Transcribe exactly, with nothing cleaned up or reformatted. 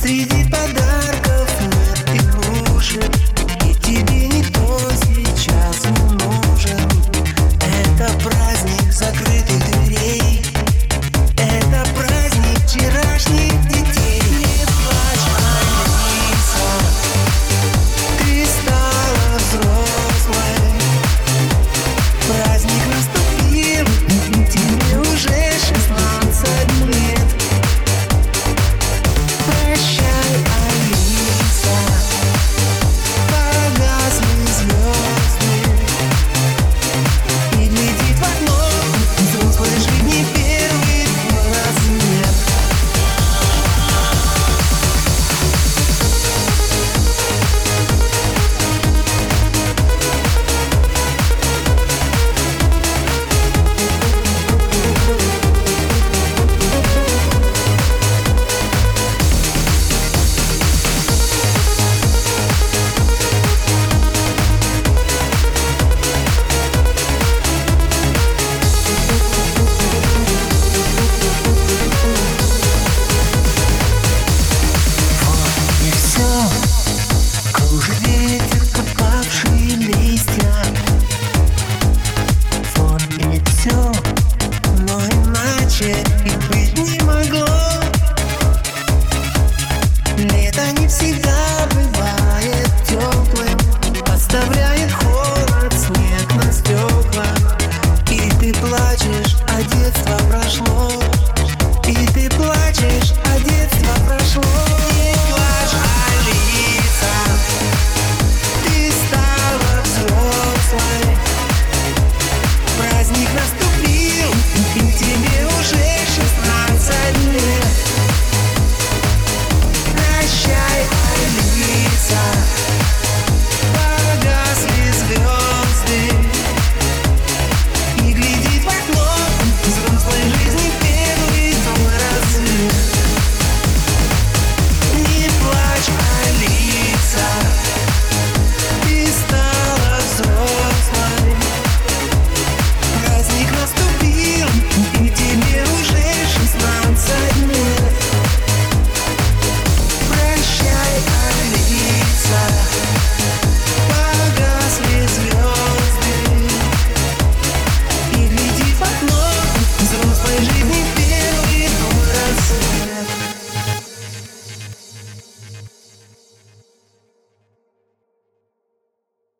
Среди подарков нет игрушек, и тебе никто сейчас не нужен. Это праздник закрытых дверей, это праздник вчерашних детей. Не плачь, Алиса, ты стала взрослой. Праздник наступил, тебе уже шестнадцать лет. Прощай, Алиса, погасли звезды, и глядит в окно взрослой жизни первый рассвет. Кружит ветер, опавшие листья. Вот и все, но иначе и быть не могло. Лето не всегда бывает теплым, оставляет холод, снег на стеклах. И ты плачешь, а детство прошло. И ты плачешь, а детство прошло. Не плачь, Алиса, ты стала взрослой. Праздник наступил, и тебе уже шестнадцать лет. Прощай, Алиса, погасли звезды, и глядит в окно взрослой жизни первый твой рассвет. Не плачь, Алиса, ты стала взрослой. Праздник наступил, и тебе уже шестнадцать лет. Прощай, Алиса, погасли звезды, и глядит в окно взрослой жизни первый твой рассвет.